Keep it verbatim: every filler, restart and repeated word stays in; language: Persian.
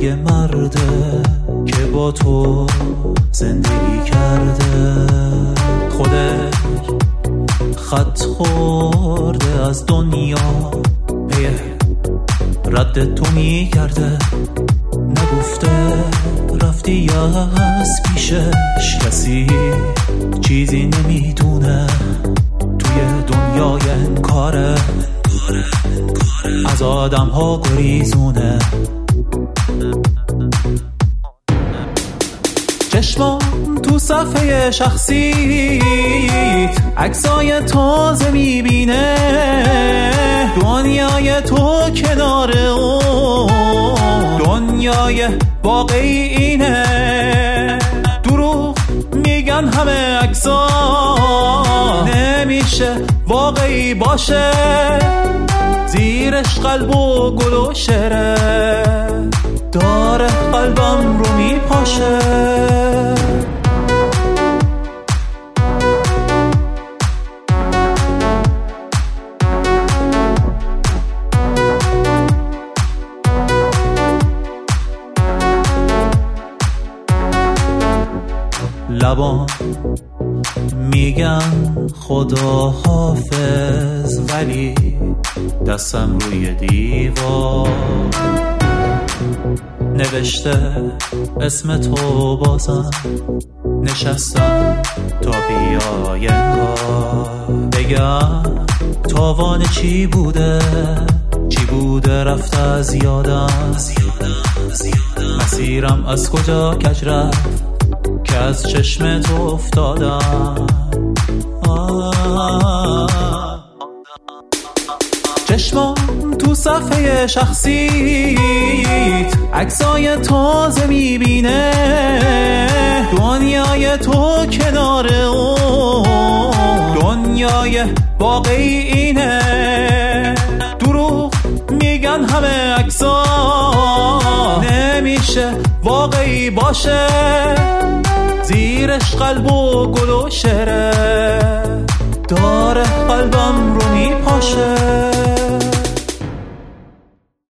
یه مرده که با تو زندگی کرده، خودش خط خورده از دنیا، پی رد تو میگرده، نگفته رفتی از پیشش، کسی چیزی نمیدونه توی دنیای انکاره، از آدم ها گریزونه. چشمام تو صفحه شخصیت عکسای تازه میبینه، دنیای تو کنار اون دنیای واقعی اینه. دروغ میگن همه عکسا نمیشه واقعی باشه، زیرش قلب و گل و شعره داره قلبم رو میپاشه. لبان میگن خدا حافظ، ولی دستم روی دیوار نوشته اسم تو، بازم نشستم تا بیای انگار بگم تاوان چی بوده، چی بوده رفت از یادم، مسیرم از کجا کج رفت که از چشم تو افتادم. چشمام تو صفحه شخصیت عکسای تازه میبینه، دنیای تو کنار اون دنیای واقعی اینه. دروغ میگن همه عکسا نمیشه واقعی باشه، زیرش قلب و گل و شعره داره قلبم رو میپاشه.